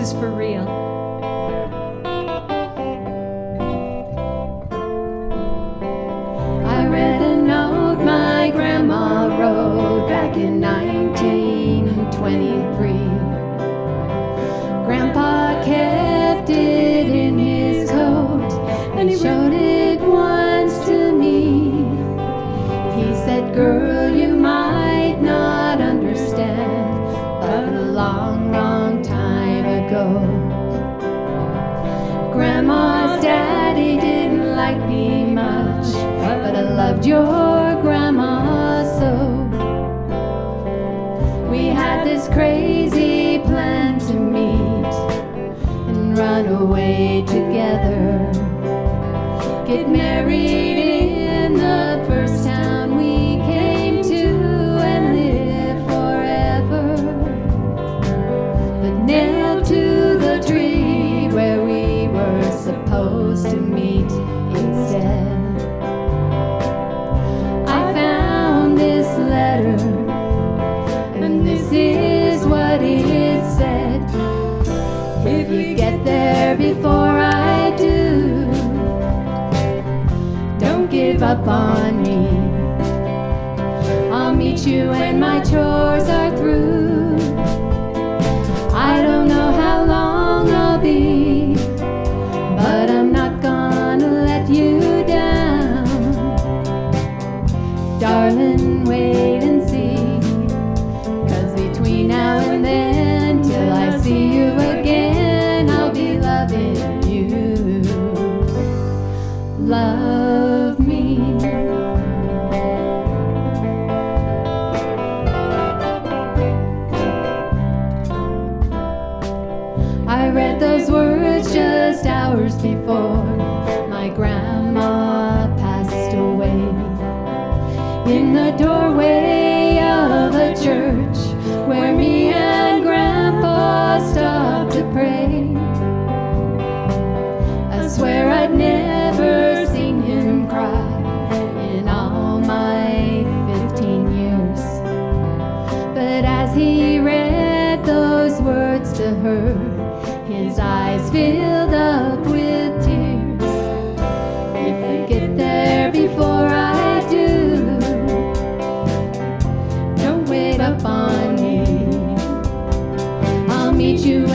is for real. I read a note my grandma wrote back in 1923. Grandpa kept it in his coat and he showed it once to me. He said, "Girl, you might not understand, but a long, long time ago, Grandma's daddy didn't like me much, but I loved your grandma so. We had this crazy plan to meet and run away together, get married in the first town we came to and live forever, but nailed to the tree where we were supposed to meet instead. I found this letter, and this is what it said. If you get there before I do, don't give up on me. I'll meet you when my chores are through. I don't know how long I'll be, but I'm not gonna let you down. Darling, wait and see, 'cause between now and then, till I see you again, I'll be loving you. Love me. I read those words just hours before my grandma passed away, in the doorway of a church where me and Grandpa stopped to pray. I swear I'd never seen him cry in all my 15 years, but as he read those words to her, his eyes filled up with tears. If you get there before I do, don't wait up on me. I'll meet you